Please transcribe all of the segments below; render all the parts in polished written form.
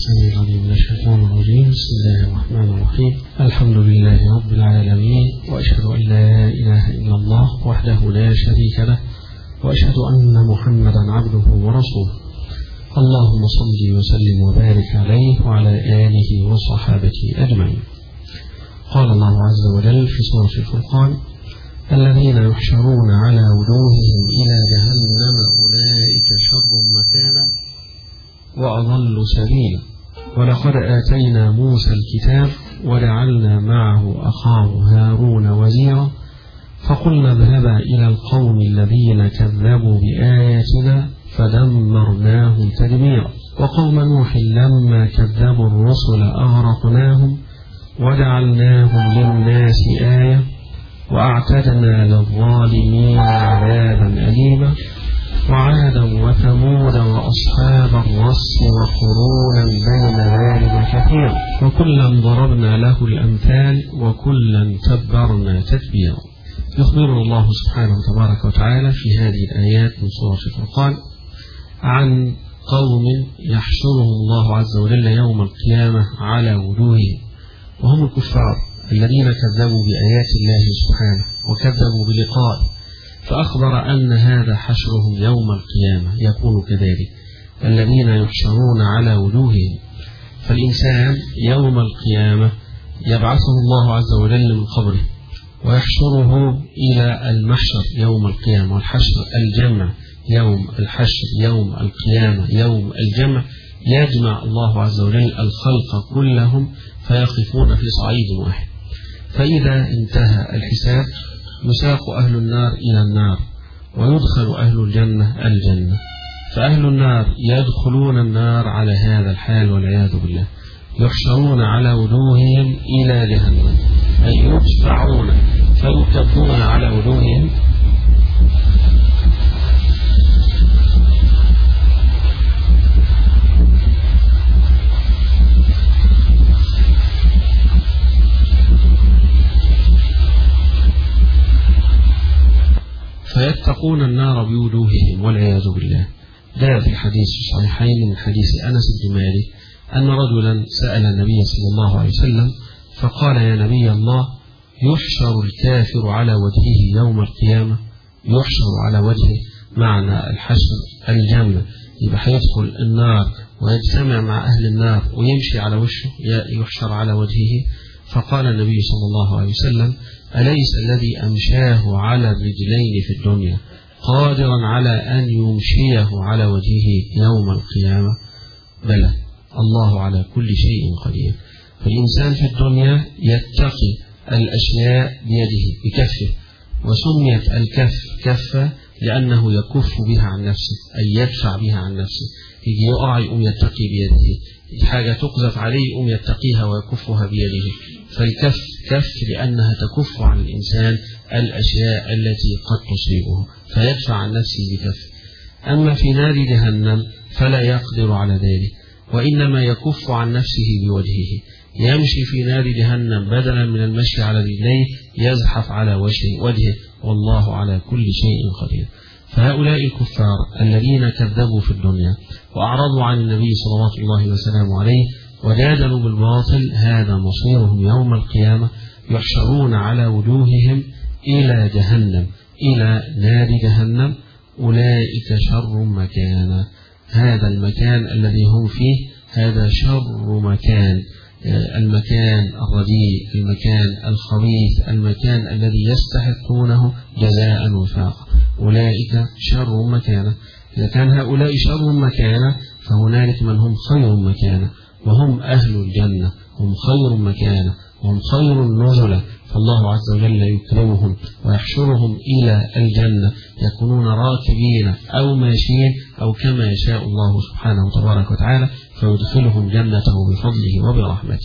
السميع العليم من الشيطان الرجيم. بسم الله الرحمن الرحيم. الحمد لله رب العالمين، وأشهد أن لا إله إلا الله وحده لا شريك له، وأشهد أن محمدا عبده ورسوله. اللهم صل وسلم وبارك عليه وعلى آله وصحابته أجمعين. قال الله عز وجل في سورة الفرقان: الذين يحشرون على وجوههم إلى جهنم أولئك شر مكانا وأضل سبيلا. ولقد آتينا موسى الكتاب وجعلنا معه أخاه هارون وزيرا، فقلنا اذهبا إلى القوم الذين كذبوا بآياتنا فدمرناهم تدميرا. وقوم نوح لما كذبوا الرسل أغرقناهم وجعلناهم للناس آية وأعتدنا للظالمين عذابا أليما. وعادا وثمود وأصحاب الرس وقرونا بين ذلك كثيرا، وكلا ضربنا له الأمثال وكلا تبرنا تتبيرا. يخبرنا الله سبحانه تبارك وتعالى في هذه الآيات من سورة الفرقان عن قوم يحشرهم الله عز وجل يوم القيامة على وجوههم، وهم الكفار الذين كذبوا بآيات الله سبحانه وكذبوا بلقائه، فأخبر أن هذا حشرهم يوم القيامة يكون كذلك، الذين يحشرون على وجوههم. فالإنسان يوم القيامة يبعثه الله عز وجل من قبره ويحشره إلى المحشر يوم القيامة، والحشر الجمع، يوم الحشر يوم القيامة يوم الجمع، يجمع الله عز وجل الخلق كلهم فيقفون في صعيد واحد. فإذا انتهى الحساب يساق أهل النار إلى النار ويدخل أهل الجنة الجنة. فأهل النار يدخلون النار على هذا الحال والعياذ بالله، يحشرون على وجوههم إلى جهنم، أي يدفعون فيكبون على وجوههم فيتقون النار بوجوههم والعياذ بالله. جاء في الحديث الصحيحين من حديث أنس بن مالك أن رجلا سأل النبي صلى الله عليه وسلم فقال: يا نبي الله، يحشر الكافر على وجهه يوم القيامة؟ يحشر على وجهه معنى الحشر الجنة، يبقى هيدخل النار ويجتمع مع أهل النار ويمشي على وشه، يحشر على وجهه. فقال النبي صلى الله عليه وسلم: أليس الذي أمشاه على الرجلين في الدنيا قادرا على أن يمشيه على وجهه يوم القيامة؟ بلى، الله على كل شيء قدير. فالإنسان في الدنيا يتقي الأشياء بيده بكفه، وسميت الكف كفة لأنه يكف بها عن نفسه، أي يدفع بها عن نفسه. يجي يقع يقوم يتقي بيده، حاجة تقذف عليه يقوم يتقيها ويكفها بيده. فالكف كف لأنها تكف عن الإنسان الأشياء التي قد تصيبه فيدفع عن نفسه بكف. أما في نار جهنم فلا يقدر على ذلك، وإنما يكف عن نفسه بوجهه، يمشي في نار جهنم بدلا من المشي على رجليه يزحف على وجهه، والله على كل شيء قدير. فهؤلاء الكفار الذين كذبوا في الدنيا وأعرضوا عن النبي صلوات الله وسلامه عليه وجادلوا بالباطل، هذا مصيرهم يوم القيامة، يحشرون على وجوههم إلى جهنم، إلى نار جهنم. أولئك شر مكانا، هذا المكان الذي هم فيه هذا شر مكان، المكان الرديء، المكان الخبيث، المكان الذي يستحقونه جزاء وفاقا. أولئك شر مكانا. إذا كان هؤلاء شر مكانا فهنالك من هم خير مكانا، وهم أهل الجنة، هم خير مكانا وهم خير النزلة. فالله عز وجل يكرمهم ويحشرهم إلى الجنة، يكونون راكبين أو ماشيين أو كما يشاء الله سبحانه تبارك وتعالى، فيدخلهم جنته بفضله وبرحمته.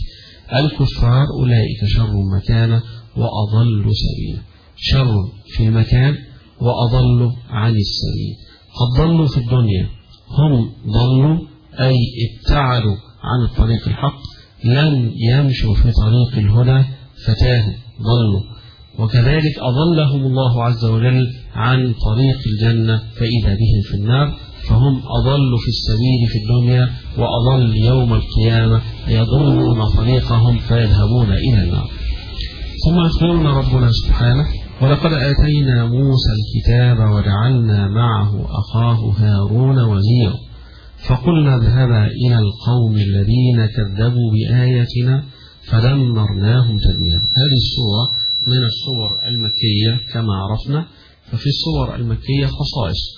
الكفار أولئك شر مكانا وأضل سبيلا، شر في المكان وأضل عن السبيل. قد ضلوا في الدنيا، هم ضلوا أي ابتعدوا عن الطريق الحق، لم يمشوا في طريق الهدى فتاهوا ضلوا. وكذلك أضلهم الله عز وجل عن طريق الجنة فإذا بهم في النار، فهم أضل في السبيل في الدنيا وأضل يوم القيامة، يضلون طريقهم فيذهبون إلى النار. ثم يخبرنا ربنا سبحانه: ولقد آتينا موسى الكتاب وجعلنا معه أخاه هارون وزيرا فقلنا اذهبا إلى القوم الذين كذبوا بآياتنا فدمرناهم تدميرا. هذه السورة من السور المكية كما عرفنا، ففي السور المكية خصائص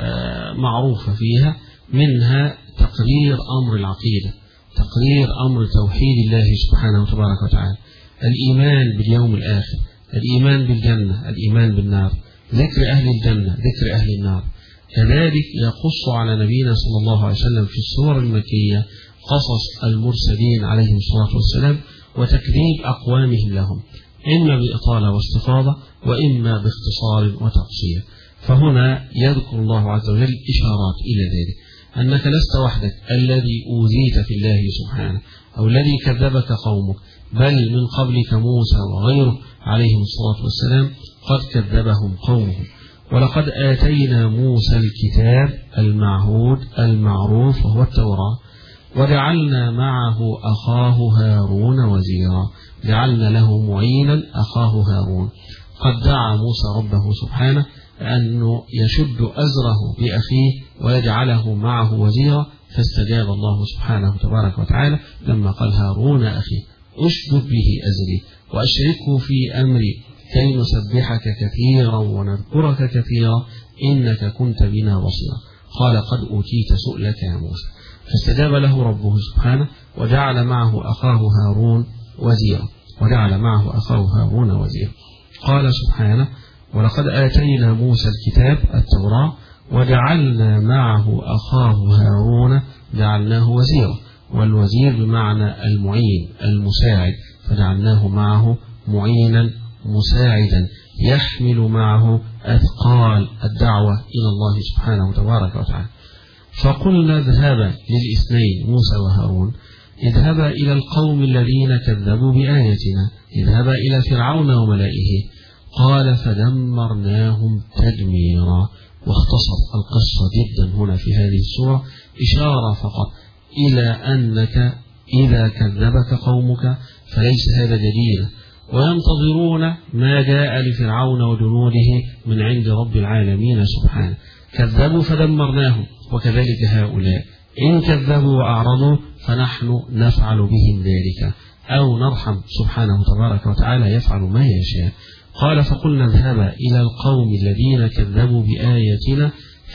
معروفة فيها، منها تقرير أمر العقيدة، تقرير أمر توحيد الله سبحانه وتبارك وتعالى، الإيمان باليوم الآخر، الإيمان بالجنة، الإيمان بالنار، ذكر أهل الجنة، ذكر أهل النار. كذلك يقص على نبينا صلى الله عليه وسلم في السور المكية قصص المرسلين عليهم الصلاة والسلام وتكذيب أقوامهم لهم، إما بإطالة واستفاضة وإما باختصار وتقصير. فهنا يذكر الله عز وجل إشارات إلى ذلك، أنك لست وحدك الذي أوذيت في الله سبحانه أو الذي كذبك قومك، بل من قبلك موسى وغيره عليهم الصلاة والسلام قد كذبهم قومهم. ولقد آتينا موسى الكتاب المعهود المعروف وهو التوراة وجعلنا معه أخاه هارون وزيرا، جعلنا له معينا أخاه هارون. قد دعا موسى ربه سبحانه أنه يشد أزره بأخيه ويجعله معه وزيرا، فاستجاب الله سبحانه تبارك وتعالى لما قال: هارون أخي أشدد به أزري وأشركه في أمري كي نسبحك كثيرا ونذكرك كثيرا إنك كنت بنا بصيرا. قال: قد أوتيت سؤلك يا موسى. فاستجاب له ربه سبحانه وجعل معه أخاه هارون وزيرا، وجعل معه أخاه هارون وزيرا. قال سبحانه: ولقد آتينا موسى الكتاب التوراة وجعلنا معه أخاه هارون جعلناه وزيرا، والوزير بمعنى المعين المساعد، فجعلناه معه معينا مساعدا يحمل معه أثقال الدعوة إلى الله سبحانه تبارك وتعالى. فقلنا اذهبا للاثنين موسى وهارون، اذهبا إلى القوم الذين كذبوا بآياتنا، اذهبا إلى فرعون وملئه. قال: فدمرناهم تدميرا. واختصر القصة جدا هنا في هذه السورة، إشارة فقط إلى أنك إذا كذبك قومك فليس هذا دليلا، وينتظرون ما جاء لفرعون وجنوده من عند رب العالمين سبحانه. كذبوا فدمرناهم، وكذلك هؤلاء إن كذبوا وأعرضوا فنحن نفعل بهم ذلك، أو نرحم سبحانه تبارك وتعالى يفعل ما يشاء. قال: فقلنا اذهبا إلى القوم الذين كذبوا بآياتنا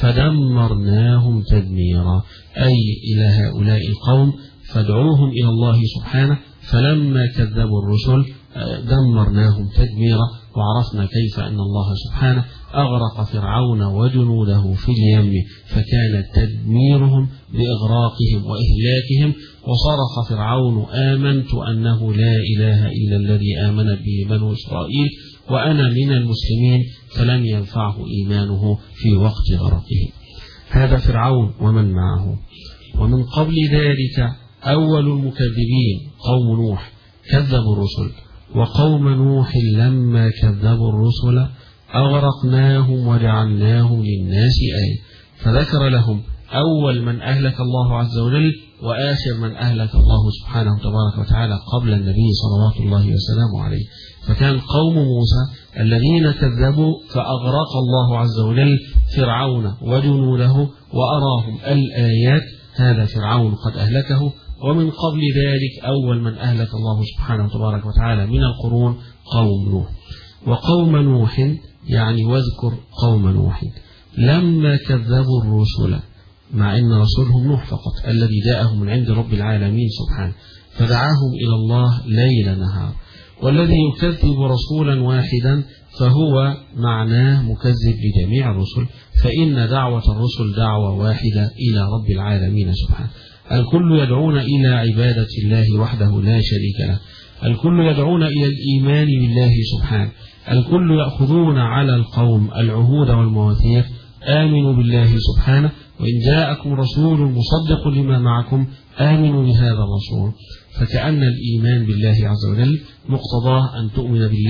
فدمرناهم تدميرا، أي إلى هؤلاء القوم فادعوهم إلى الله سبحانه، فلما كذبوا الرسل دمرناهم تدميرا. وعرفنا كيف أن الله سبحانه أغرق فرعون وجنوده في اليم، فكان تدميرهم بإغراقهم وإهلاكهم. وصرخ فرعون: آمنت أنه لا إله إلا الذي آمن به بنو إسرائيل وأنا من المسلمين، فلم ينفعه إيمانه في وقت غرقه. هذا فرعون ومن معه. ومن قبل ذلك أول المكذبين قوم نوح كذبوا الرسل، وقوم نوح لما كذبوا الرسل أغرقناهم وجعلناهم للناس آية. فذكر لهم أول من أهلك الله عز وجل وآخر من أهلك الله سبحانه تبارك وتعالى قبل النبي صلوات الله وسلامه عليه. فكان قوم موسى الذين كذبوا فأغرق الله عز وجل فرعون وجنوده وأراهم الآيات، هذا فرعون قد أهلكه. ومن قبل ذلك أول من أهلك الله سبحانه تبارك وتعالى من القرون قوم نوح. وقوم نوح يعني واذكر قوم نوح لما كذبوا الرسل، مع أن رسولهم نوح فقط الذي جاءهم من عند رب العالمين سبحانه، فدعاهم إلى الله ليل نهار. والذي يكذب رسولا واحدا فهو معناه مكذب لجميع الرسل، فإن دعوة الرسل دعوة واحدة إلى رب العالمين سبحانه. الكل يدعون إلى عبادة الله وحده لا شريك له، الكل يدعون إلى الإيمان بالله سبحانه، الكل يأخذون على القوم العهود والمواثيق: آمنوا بالله سبحانه، وإن جاءكم رسول مصدق لما معكم آمنوا بهذا الرسول. فكأن الإيمان بالله عز وجل مقتضاه أن تؤمن بالله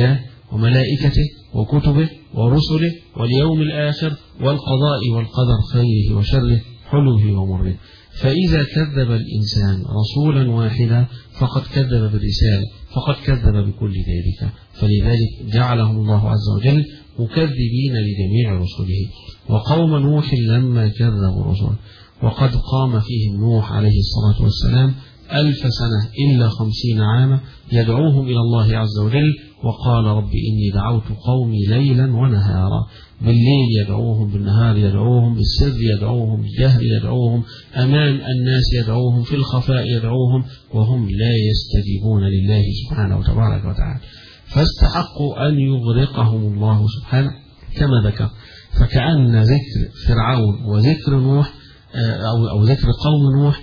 وملائكته وكتبه ورسله واليوم الآخر والقضاء والقدر خيره وشره حلوه ومره. فإذا كذب الإنسان رسولا واحدا فقد كذب بالرسالة، فقد كذب بكل ذلك. فلذلك جعلهم الله عز وجل مكذبين لجميع رسله. وقوم نوح لما كذبوا رسله وقد قام فيهم نوح عليه الصلاة والسلام 1000 سنة إلا 50 عاما يدعوهم إلى الله عز وجل، وقال رب إني دعوت قومي ليلا ونهارا. بالليل يدعوهم، بالنهار يدعوهم، بالسر يدعوهم، بالجهر يدعوهم، أمام الناس يدعوهم، في الخفاء يدعوهم، وهم لا يستجيبون لله سبحانه وتبارك وتعالى، فاستحقوا أن يغرقهم الله سبحانه كما ذكر. فكأن ذكر فرعون وذكر نوح أو ذكر قوم نوح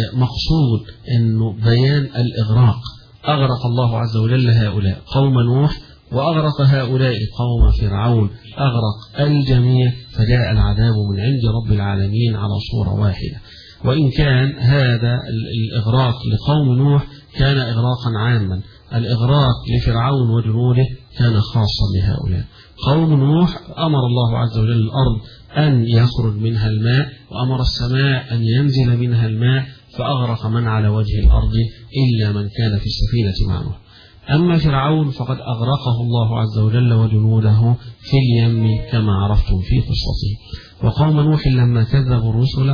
مقصود أنه بيان الإغراق. أغرق الله عز وجل هؤلاء قوم نوح، وأغرق هؤلاء قوم فرعون، أغرق الجميع، فجاء العذاب من عند رب العالمين على صورة واحدة. وإن كان هذا الإغراق لقوم نوح كان إغراقا عاما، الإغراق لفرعون وجنوده كان خاصا لهؤلاء. قوم نوح أمر الله عز وجل الأرض أن يخرج منها الماء، وأمر السماء أن ينزل منها الماء، فأغرق من على وجه الأرض إلا من كان في السفينة مع نوح. أما فرعون فقد أغرقه الله عز وجل وجنوده في اليم كما عرفتم في قصته. وقوم نوح لما كذبوا الرسل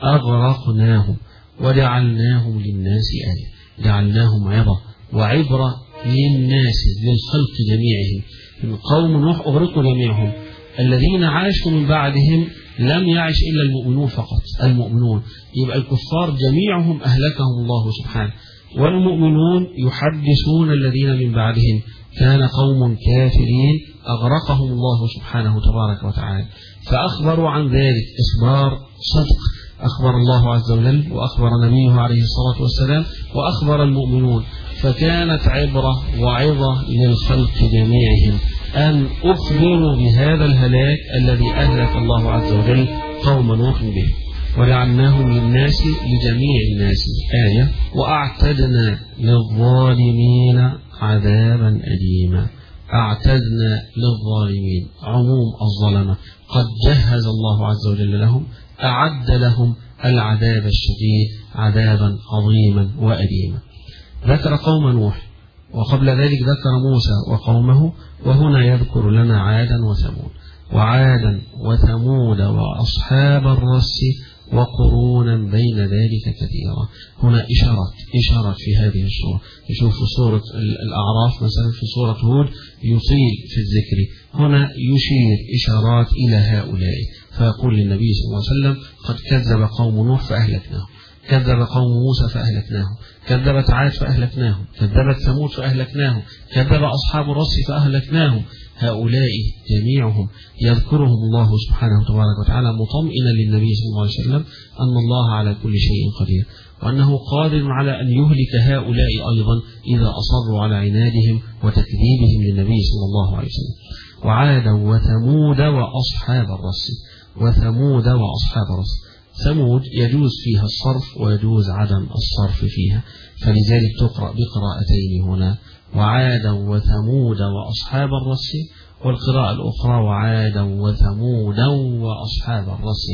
أغرقناهم وجعلناهم للناس آية، جعلناهم عظة وعبرة للناس للخلق جميعهم. قوم نوح أغرقوا جميعهم، الذين عاشوا من بعدهم لم يعش إلا المؤمنون فقط، المؤمنون، يبقى الكفار جميعهم أهلكهم الله سبحانه، والمؤمنون يحدثون الذين من بعدهم كان قوم كافرين أغرقهم الله سبحانه تبارك وتعالى. فأخبروا عن ذلك إخبار صدق، أخبر الله عز وجل وأخبر نبيه عليه الصلاة والسلام وأخبر المؤمنون، فكانت عبرة وعظة للخلق جميعهم أن أخبروا بهذا الهلاك الذي أهلك الله عز وجل قوم نوح به. وجعلناهم للناس لجميع الناس آية، وأعتدنا للظالمين عذابا أليما. أعتدنا للظالمين عموم الظلمة، قد جهز الله عز وجل لهم، أعد لهم العذاب الشديد، عذابا عظيما وأليما. ذكر قوم نوح، وقبل ذلك ذكر موسى وقومه، وهنا يذكر لنا عادا وثمود، وعادا وثمود وأصحاب الرس وقرونا بين ذلك كثيرا. هنا إشارات في هذه السورة. يشوف في سورة الأعراف مثلا، في سورة هود يطيل في الذكر، هنا يشير إشارات إلى هؤلاء، فيقول للنبي صلى الله عليه وسلم قد كذب قوم نوح فأهلكناهم، كذب قوم موسى فأهلكناهم، كذبت عاد فأهلكناهم، كذبت ثمود فأهلكناهم، كذب أصحاب الرس فأهلكناهم. هؤلاء جميعهم يذكرهم الله سبحانه وتبارك وتعالى مطمئنا للنبي صلى الله عليه وسلم أن الله على كل شيء قدير، وأنه قادر على أن يهلك هؤلاء أيضا إذا أصروا على عنادهم وتكذيبهم للنبي صلى الله عليه وسلم. وعادا وثمود وأصحاب الرس، وثمود وأصحاب الرس. ثمود يجوز فيها الصرف ويجوز عدم الصرف فيها، فلذلك تقرأ بقراءتين هنا، وعادا وثمود وأصحاب الرس، والقراءة الأخرى وعادا وثمود وأصحاب الرس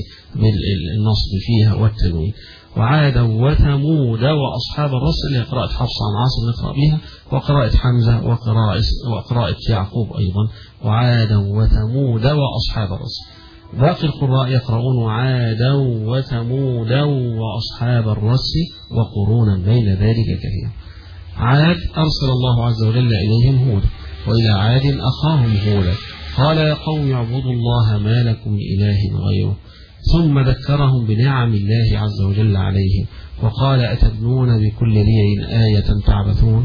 بالنصب فيها والتنوين. وعادا وثمود وأصحاب الرس اللي قراءة حفص عن عاصم نقرأ بها، وقراءة حمزة وقراءة يعقوب أيضا، وعادا وثمود وأصحاب الرس. باقي القراء يقرؤون وعادا وثمود وأصحاب الرس وقرونا بين ذلك كثيرا. عاد أرسل الله عز وجل إليهم هودا، وإلى عاد أخاهم هودا قال يا قوم اعبدوا الله ما لكم من إله غيره، ثم ذكرهم بنعم الله عز وجل عليهم، وقال أتبنون بكل ريع آية تعبثون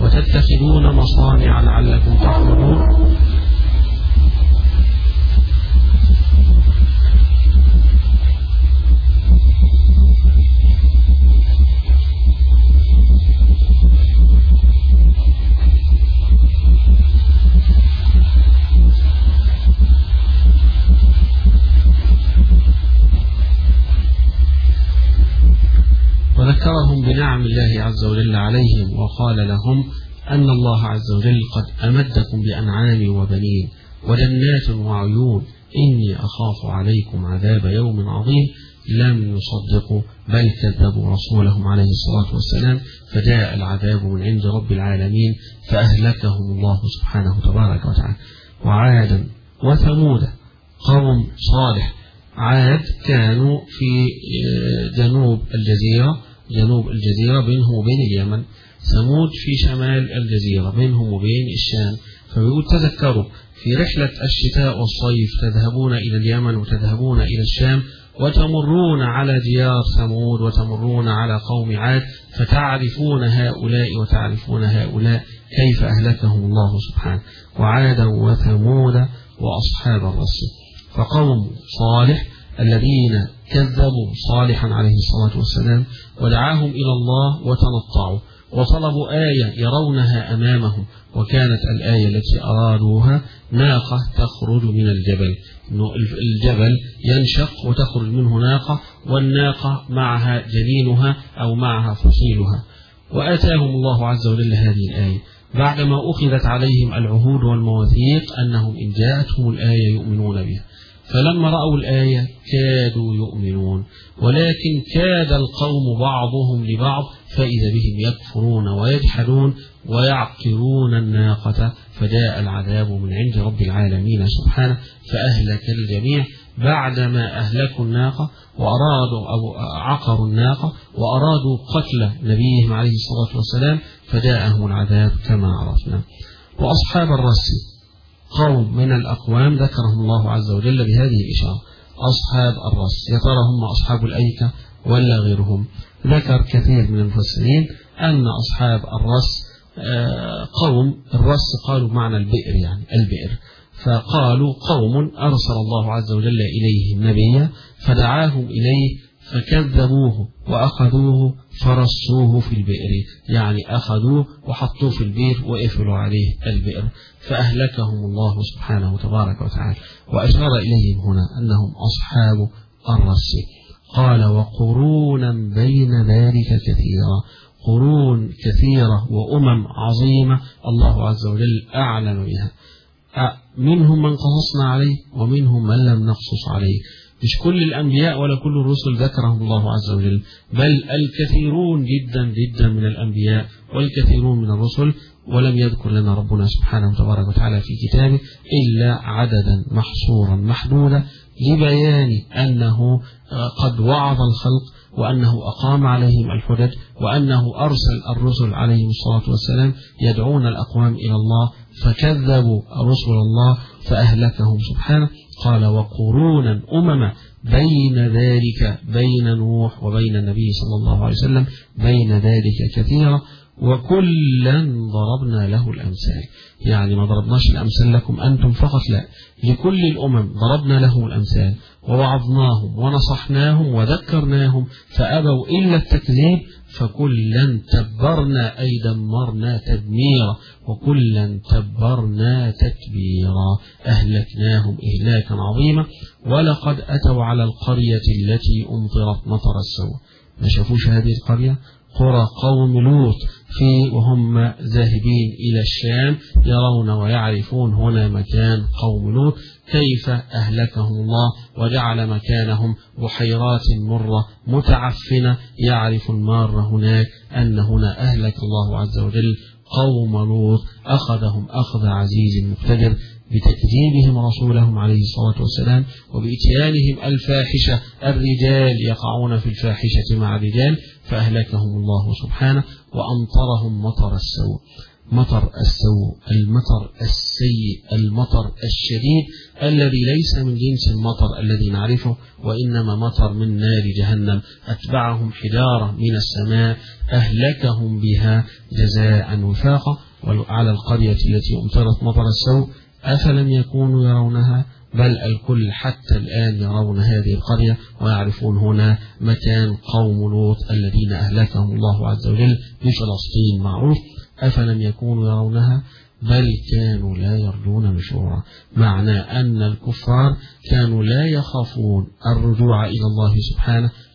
وتتخذون مصانع لعلكم تخلدون. وذكرهم بنعم الله عز وجل عليهم، وقال لهم أن الله عز وجل قد أمدكم بأنعام وبنين وجنات وعيون إني أخاف عليكم عذاب يوم عظيم لم يصدقوا بل كذبوا رسولهم عليه الصلاة والسلام فجاء العذاب من عند رب العالمين فأهلكهم الله سبحانه تبارك وتعالى. وعادا وثمود قوم صالح. عاد كانوا في جنوب الجزيرة بينهم وبين اليمن، ثمود في شمال الجزيرة بينهم وبين الشام. فبيقول تذكروا في رحلة الشتاء والصيف تذهبون إلى اليمن وتذهبون إلى الشام وتمرون على ديار ثمود وتمرون على قوم عاد فتعرفون هؤلاء وتعرفون هؤلاء كيف أهلكهم الله سبحانه. وعادا وثمود وأصحاب الرس. فقوم صالح الذين كذبوا صالحا عليه الصلاة والسلام ودعاهم إلى الله وتنطعوا وطلبوا آية يرونها أمامهم، وكانت الآية التي أرادوها ناقة تخرج من الجبل. الجبل ينشق وتخرج منه ناقة، والناقة معها جنينها أو معها فصيلها. وآتاهم الله عز وجل هذه الآية بعدما أخذت عليهم العهود والمواثيق أنهم إن جاءتهم الآية يؤمنون بها. فلما رأوا الآية كادوا يؤمنون، ولكن كاد القوم بعضهم لبعض فإذا بهم يكفرون ويجحدون ويعقرون الناقة فجاء العذاب من عند رب العالمين سبحانه فأهلك الجميع بعدما أهلكوا الناقة وأرادوا أو عقروا الناقة وأرادوا قتل نبيهم عليه الصلاة والسلام فجاءهم العذاب كما عرفنا. وأصحاب الرس قوم من الأقوام ذكرهم الله عز وجل بهذه الإشارة. أصحاب الرس يا ترى هم أصحاب الأيكة ولا غيرهم؟ ذكر كثير من المفسرين أن أصحاب الرس قوم الرس قالوا معنى البئر، يعني البئر، فقالوا قوم أرسل الله عز وجل إليهم نبيا فدعاهم إليه فكذبوه وأخذوه فرصوه في البئر، يعني أخذوه وحطوه في البئر وقفلوا عليه البئر فأهلكهم الله سبحانه تبارك وتعالى. وأشار إليهم هنا أنهم أصحاب الرس. قال وقرونا بين ذلك كثيرا، قرون كثيرة وأمم عظيمة الله عز وجل أعلن بها، منهم من قصصنا عليه ومنهم من لم نقصص عليه. مش كل الأنبياء ولا كل الرسل ذكرهم الله عز وجل، بل الكثيرون جدا جدا من الأنبياء والكثيرون من الرسل، ولم يذكر لنا ربنا سبحانه وتبارك وتعالى في كتابه إلا عددا محصورا محدودا لبيان أنه قد وعظ الخلق وأنه أقام عليهم الحجج وأنه أرسل الرسل عليهم الصلاة والسلام يدعون الأقوام إلى الله فكذبوا رسل الله فأهلكهم سبحانه. قال وقرونا أمما بين ذلك بين نوح وبين النبي صلى الله عليه وسلم بين ذلك كثيرا وكلا ضربنا له الأمثال. يعني ما ضربناش الأمثال لكم أنتم فقط، لا، لكل الأمم ضربنا لهم الأمثال ووعظناهم ونصحناهم وذكرناهم فأبوا إلا التكذيب فكلا تبرنا أي دمرنا تدميرا وكلا تبرنا تتبيرا أهلكناهم إهلاكا عظيما. ولقد أتوا على القرية التي أمطرت مطر السوء. ما شافوش هذه القرية؟ قرى قوم لوط وهم ذاهبين إلى الشام يرون ويعرفون هنا مكان قوم لوط كيف أهلكهم الله وجعل مكانهم بحيرات مرة متعفنة يعرف المار هناك أن هنا أهلك الله عز وجل قوم لوط أخذهم أخذ عزيز مقتدر بتكذيبهم رسولهم عليه الصلاة والسلام وبإتيانهم الفاحشة، الرجال يقعون في الفاحشة مع الرجال فأهلكهم الله سبحانه وأمطرهم مطر السوء. مطر السوء المطر السيء المطر الشديد الذي ليس من جنس المطر الذي نعرفه وإنما مطر من نار جهنم أتبعهم حجارة من السماء أهلكهم بها جزاء وفاقا. وعلى القرية التي أمطرت مطر السوء أفلم يكونوا يرونها بل الكل حتى الآن يرون هذه القرية ويعرفون هنا مكان قوم لوط الذين أهلكهم الله عز وجل بفلسطين معروف. أفلم يكونوا يرونها بل كانوا لا يرجون نشورا، معنى أن الكفار كانوا لا يخافون الرجوع إلى الله سبحانه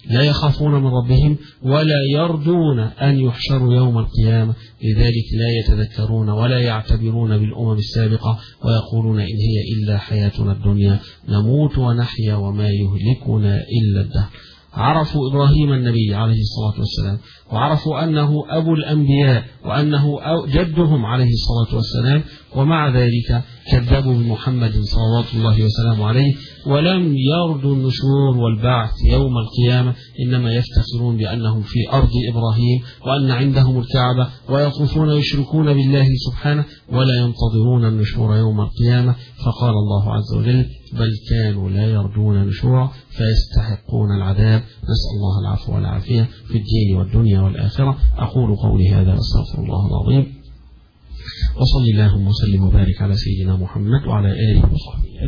لا يخافون من ربهم ولا يرجون أن يحشروا يوم القيامة، لذلك لا يتذكرون ولا يعتبرون بالأمم السابقة، ويقولون إن هي إلا حياتنا الدنيا نموت ونحيا وما يهلكنا إلا الدهر. عرفوا إبراهيم النبي عليه الصلاة والسلام، وعرفوا أنه أبو الأنبياء وأنه جدهم عليه الصلاة والسلام، ومع ذلك كذبوا بمحمد صلوات الله وسلامه عليه، ولم يرجوا النشور والبعث يوم القيامة، إنما يفتخرون بأنهم في أرض إبراهيم وأن عندهم الكعبة، ويطوفون يشركون بالله سبحانه ولا ينتظرون النشور يوم القيامة. فقال الله عز وجل: بل كانوا لا يرجون نشورا فيستحقون العذاب. نسأل الله العفو والعافية في الدين والدنيا والآخرة. أقول قولي هذا واستغفر الله العظيم، وصلى اللهم وسلم وبارك على سيدنا محمد وعلى آله وصحبه.